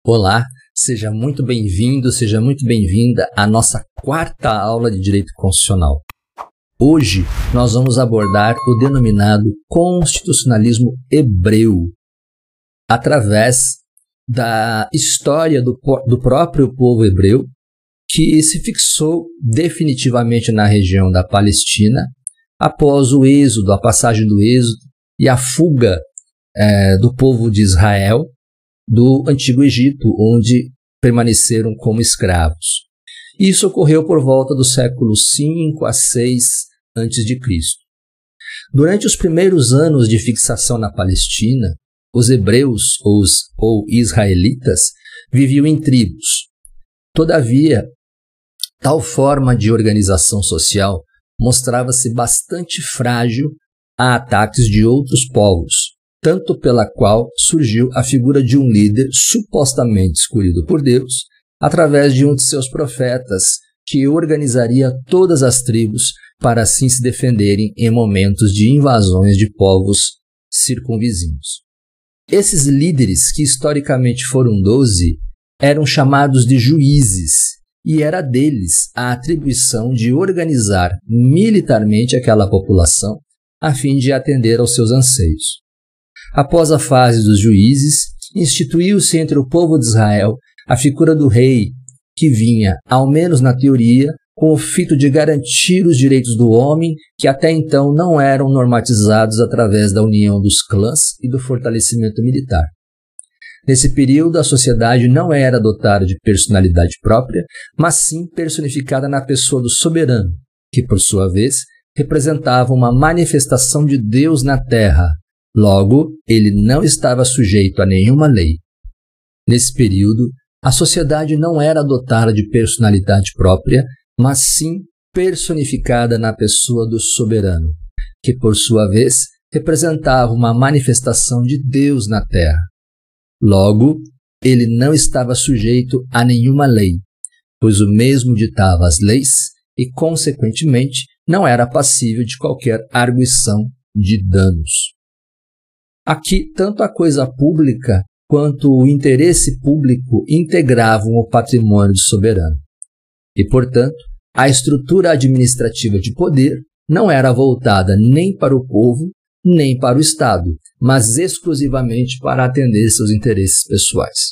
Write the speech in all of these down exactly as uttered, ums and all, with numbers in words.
Olá, seja muito bem-vindo, seja muito bem-vinda à nossa quarta aula de Direito Constitucional. Hoje nós vamos abordar o denominado constitucionalismo hebreu, através da história do, do próprio povo hebreu, que se fixou definitivamente na região da Palestina após o êxodo, a passagem do êxodo e a fuga é, do povo de Israel do Antigo Egito, onde permaneceram como escravos. Isso ocorreu por volta do século cinco a seis antes de Cristo. Durante os primeiros anos de fixação na Palestina, os hebreus os, ou israelitas viviam em tribos. Todavia, tal forma de organização social mostrava-se bastante frágil a ataques de outros povos, tanto pela qual surgiu a figura de um líder supostamente escolhido por Deus, através de um de seus profetas, que organizaria todas as tribos para assim se defenderem em momentos de invasões de povos circunvizinhos. Esses líderes, que historicamente foram doze, eram chamados de juízes, e era deles a atribuição de organizar militarmente aquela população a fim de atender aos seus anseios. Após a fase dos juízes, instituiu-se entre o povo de Israel a figura do rei, que vinha, ao menos na teoria, com o fito de garantir os direitos do homem, que até então não eram normatizados através da união dos clãs e do fortalecimento militar. Nesse período, a sociedade não era dotada de personalidade própria, mas sim personificada na pessoa do soberano, que, por sua vez, representava uma manifestação de Deus na terra. Logo, ele não estava sujeito a nenhuma lei. Nesse período, a sociedade não era dotada de personalidade própria, mas sim personificada na pessoa do soberano, que, por sua vez, representava uma manifestação de Deus na terra. Logo, ele não estava sujeito a nenhuma lei, pois o mesmo ditava as leis e, consequentemente, não era passível de qualquer arguição de danos. Aqui, tanto a coisa pública quanto o interesse público integravam o patrimônio do soberano. E, portanto, a estrutura administrativa de poder não era voltada nem para o povo, nem para o Estado, mas exclusivamente para atender seus interesses pessoais.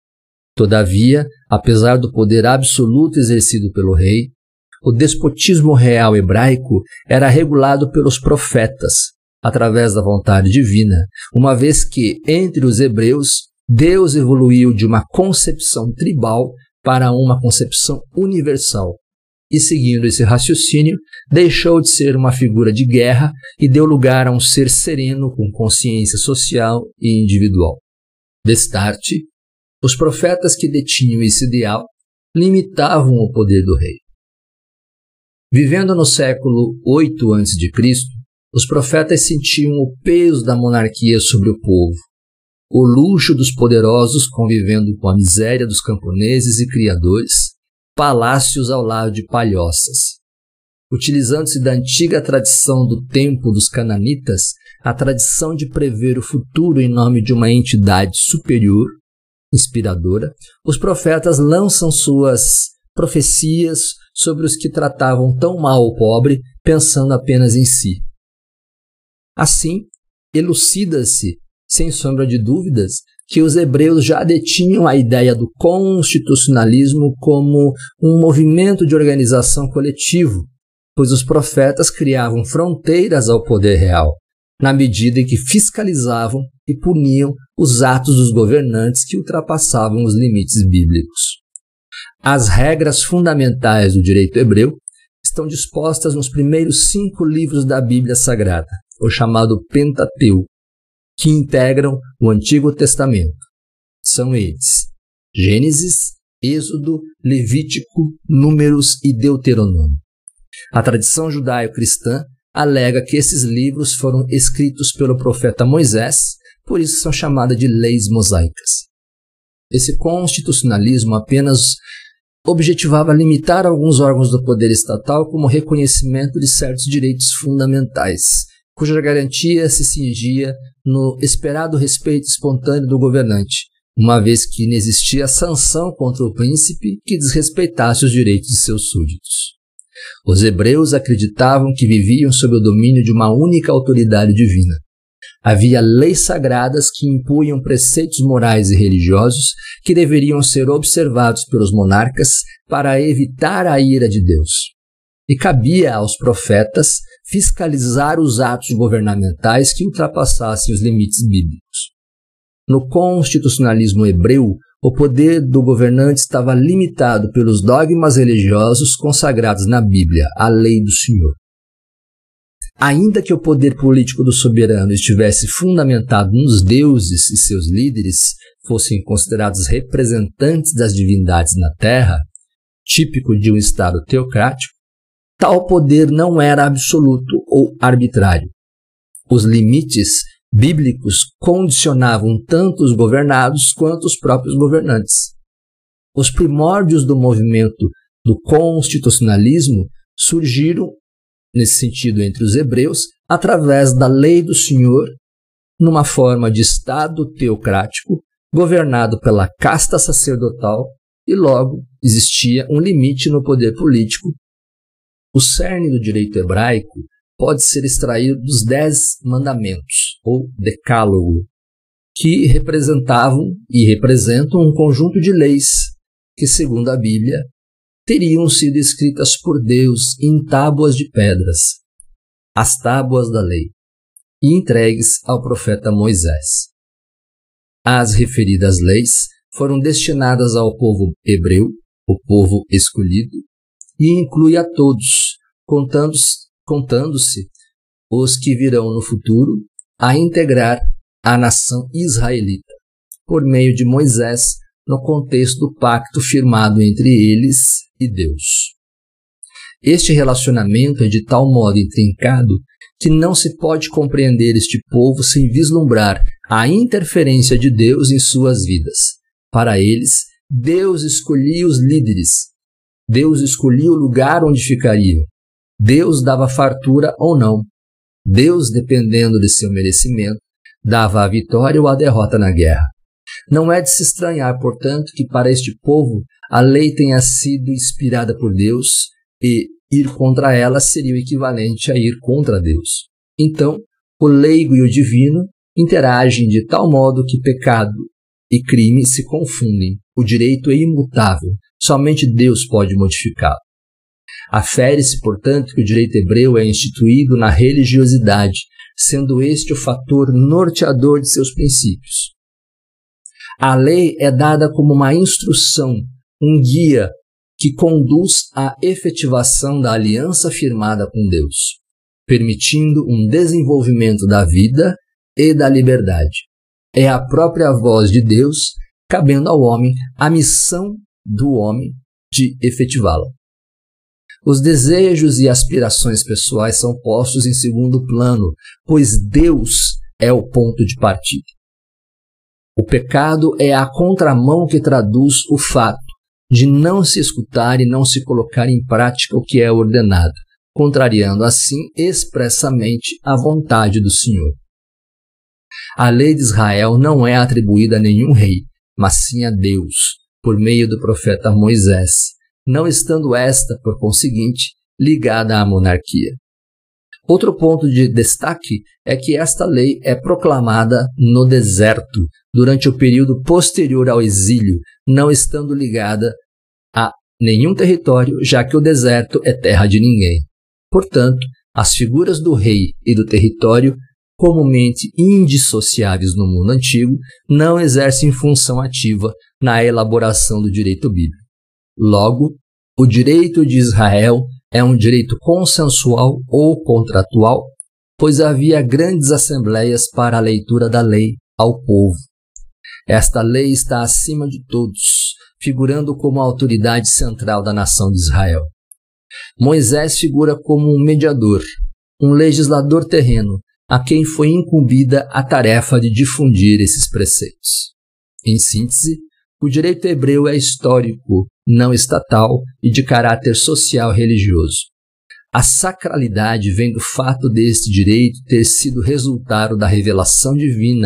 Todavia, apesar do poder absoluto exercido pelo rei, o despotismo real hebraico era regulado pelos profetas, através da vontade divina, uma vez que, entre os hebreus, Deus evoluiu de uma concepção tribal para uma concepção universal, e, seguindo esse raciocínio, deixou de ser uma figura de guerra e deu lugar a um ser sereno com consciência social e individual. Destarte, os profetas que detinham esse ideal limitavam o poder do rei. Vivendo no século oito antes de Cristo, os profetas sentiam o peso da monarquia sobre o povo, o luxo dos poderosos convivendo com a miséria dos camponeses e criadores, palácios ao lado de palhoças. Utilizando-se da antiga tradição do tempo dos cananitas, a tradição de prever o futuro em nome de uma entidade superior, inspiradora, os profetas lançam suas profecias sobre os que tratavam tão mal o pobre, pensando apenas em si. Assim, elucida-se, sem sombra de dúvidas, que os hebreus já detinham a ideia do constitucionalismo como um movimento de organização coletivo, pois os profetas criavam fronteiras ao poder real, na medida em que fiscalizavam e puniam os atos dos governantes que ultrapassavam os limites bíblicos. As regras fundamentais do direito hebreu estão dispostas nos primeiros cinco livros da Bíblia Sagrada, o chamado Pentateuco, que integram o Antigo Testamento. São eles: Gênesis, Êxodo, Levítico, Números e Deuteronômio. A tradição judaico-cristã alega que esses livros foram escritos pelo profeta Moisés, por isso são chamadas de leis mosaicas. Esse constitucionalismo apenas objetivava limitar alguns órgãos do poder estatal como reconhecimento de certos direitos fundamentais, cuja garantia se cingia no esperado respeito espontâneo do governante, uma vez que não existia sanção contra o príncipe que desrespeitasse os direitos de seus súditos. Os hebreus acreditavam que viviam sob o domínio de uma única autoridade divina. Havia leis sagradas que impunham preceitos morais e religiosos que deveriam ser observados pelos monarcas para evitar a ira de Deus. E cabia aos profetas fiscalizar os atos governamentais que ultrapassassem os limites bíblicos. No constitucionalismo hebreu, o poder do governante estava limitado pelos dogmas religiosos consagrados na Bíblia, a lei do Senhor. Ainda que o poder político do soberano estivesse fundamentado nos deuses e seus líderes fossem considerados representantes das divindades na terra, típico de um estado teocrático, tal poder não era absoluto ou arbitrário. Os limites bíblicos condicionavam tanto os governados quanto os próprios governantes. Os primórdios do movimento do constitucionalismo surgiram, nesse sentido, entre os hebreus, através da lei do Senhor, numa forma de Estado teocrático, governado pela casta sacerdotal, e logo existia um limite no poder político. O cerne do direito hebraico pode ser extraído dos Dez Mandamentos, ou Decálogo, que representavam e representam um conjunto de leis que, segundo a Bíblia, teriam sido escritas por Deus em tábuas de pedras, as tábuas da lei, e entregues ao profeta Moisés. As referidas leis foram destinadas ao povo hebreu, o povo escolhido, e inclui a todos, contando-se contando-se os que virão no futuro a integrar a nação israelita, por meio de Moisés, no contexto do pacto firmado entre eles e Deus. Este relacionamento é de tal modo intrincado que não se pode compreender este povo sem vislumbrar a interferência de Deus em suas vidas. Para eles, Deus escolhia os líderes, Deus escolhia o lugar onde ficariam, Deus dava fartura ou não. Deus, dependendo de seu merecimento, dava a vitória ou a derrota na guerra. Não é de se estranhar, portanto, que para este povo a lei tenha sido inspirada por Deus e ir contra ela seria o equivalente a ir contra Deus. Então, o leigo e o divino interagem de tal modo que pecado e crime se confundem. O direito é imutável, somente Deus pode modificá-lo. Afere-se, portanto, que o direito hebreu é instituído na religiosidade, sendo este o fator norteador de seus princípios. A lei é dada como uma instrução, um guia que conduz à efetivação da aliança firmada com Deus, permitindo um desenvolvimento da vida e da liberdade. É a própria voz de Deus, cabendo ao homem a missão do homem de efetivá-la. Os desejos e aspirações pessoais são postos em segundo plano, pois Deus é o ponto de partida. O pecado é a contramão que traduz o fato de não se escutar e não se colocar em prática o que é ordenado, contrariando assim expressamente a vontade do Senhor. A lei de Israel não é atribuída a nenhum rei, mas sim a Deus, por meio do profeta Moisés, não estando esta, por conseguinte, ligada à monarquia. Outro ponto de destaque é que esta lei é proclamada no deserto, durante o período posterior ao exílio, não estando ligada a nenhum território, já que o deserto é terra de ninguém. Portanto, as figuras do rei e do território, comumente indissociáveis no mundo antigo, não exercem função ativa na elaboração do direito bíblico. Logo, o direito de Israel é um direito consensual ou contratual, pois havia grandes assembleias para a leitura da lei ao povo. Esta lei está acima de todos, figurando como a autoridade central da nação de Israel. Moisés figura como um mediador, um legislador terreno, a quem foi incumbida a tarefa de difundir esses preceitos. Em síntese, o direito hebreu é histórico, não estatal e de caráter social e religioso. A sacralidade vem do fato deste direito ter sido resultado da revelação divina,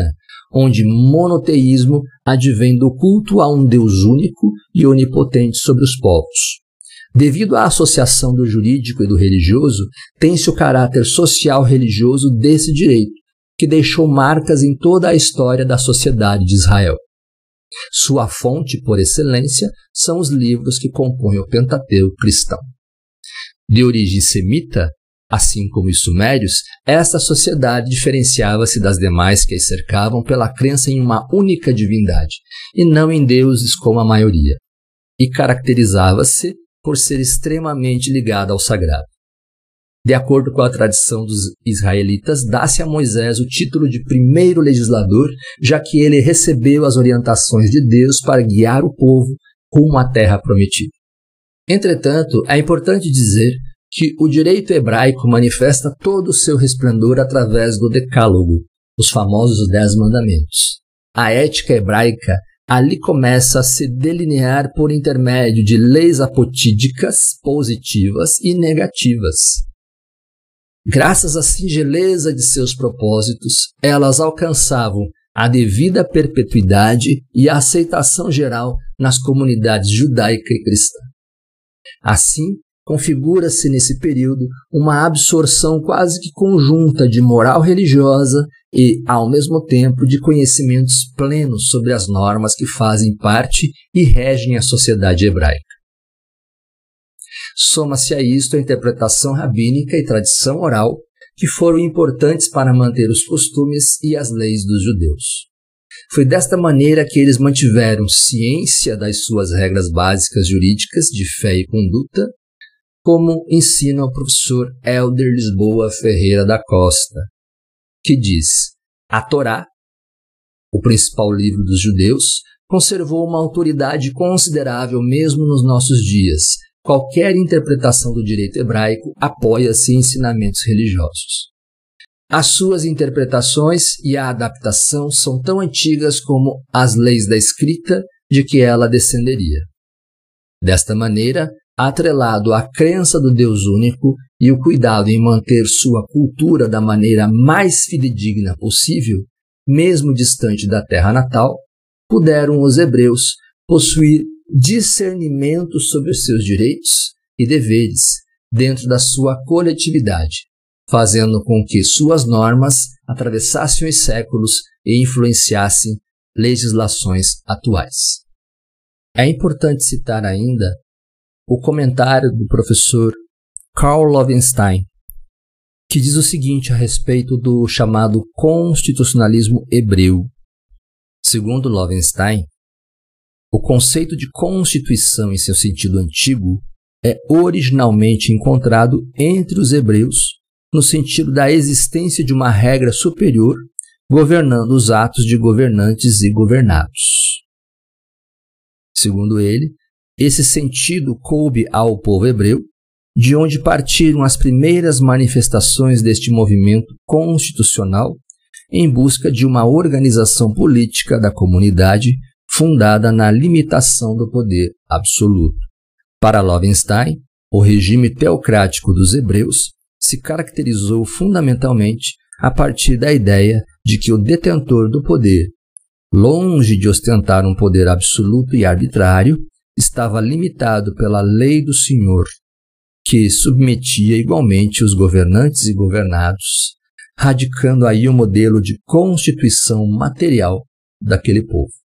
onde monoteísmo advém do culto a um Deus único e onipotente sobre os povos. Devido à associação do jurídico e do religioso, tem-se o caráter social-religioso desse direito, que deixou marcas em toda a história da sociedade de Israel. Sua fonte, por excelência, são os livros que compõem o Pentateuco cristão. De origem semita, assim como os sumérios, esta sociedade diferenciava-se das demais que a cercavam pela crença em uma única divindade, e não em deuses como a maioria, e caracterizava-se por ser extremamente ligada ao sagrado. De acordo com a tradição dos israelitas, dá-se a Moisés o título de primeiro legislador, já que ele recebeu as orientações de Deus para guiar o povo rumo à terra prometida. Entretanto, é importante dizer que o direito hebraico manifesta todo o seu resplendor através do Decálogo, os famosos Dez Mandamentos. A ética hebraica ali começa a se delinear por intermédio de leis apotídicas, positivas e negativas. Graças à singeleza de seus propósitos, elas alcançavam a devida perpetuidade e a aceitação geral nas comunidades judaica e cristã. Assim, configura-se nesse período uma absorção quase que conjunta de moral religiosa e, ao mesmo tempo, de conhecimentos plenos sobre as normas que fazem parte e regem a sociedade hebraica. Soma-se a isto a interpretação rabínica e tradição oral, que foram importantes para manter os costumes e as leis dos judeus. Foi desta maneira que eles mantiveram ciência das suas regras básicas jurídicas de fé e conduta, como ensina o professor Helder Lisboa Ferreira da Costa, que diz: a Torá, o principal livro dos judeus, conservou uma autoridade considerável mesmo nos nossos dias. Qualquer interpretação do direito hebraico apoia-se em ensinamentos religiosos. As suas interpretações e a adaptação são tão antigas como as leis da escrita de que ela descenderia. Desta maneira, atrelado à crença do Deus único e o cuidado em manter sua cultura da maneira mais fidedigna possível, mesmo distante da terra natal, puderam os hebreus possuir discernimento sobre os seus direitos e deveres dentro da sua coletividade, fazendo com que suas normas atravessassem os séculos e influenciassem legislações atuais. É importante citar ainda o comentário do professor Karl Loewenstein, que diz o seguinte a respeito do chamado constitucionalismo hebreu. Segundo Loewenstein, o conceito de constituição em seu sentido antigo é originalmente encontrado entre os hebreus no sentido da existência de uma regra superior governando os atos de governantes e governados. Segundo ele, esse sentido coube ao povo hebreu, de onde partiram as primeiras manifestações deste movimento constitucional em busca de uma organização política da comunidade fundada na limitação do poder absoluto. Para Loewenstein, o regime teocrático dos hebreus se caracterizou fundamentalmente a partir da ideia de que o detentor do poder, longe de ostentar um poder absoluto e arbitrário, estava limitado pela lei do Senhor, que submetia igualmente os governantes e governados, radicando aí o modelo de constituição material daquele povo.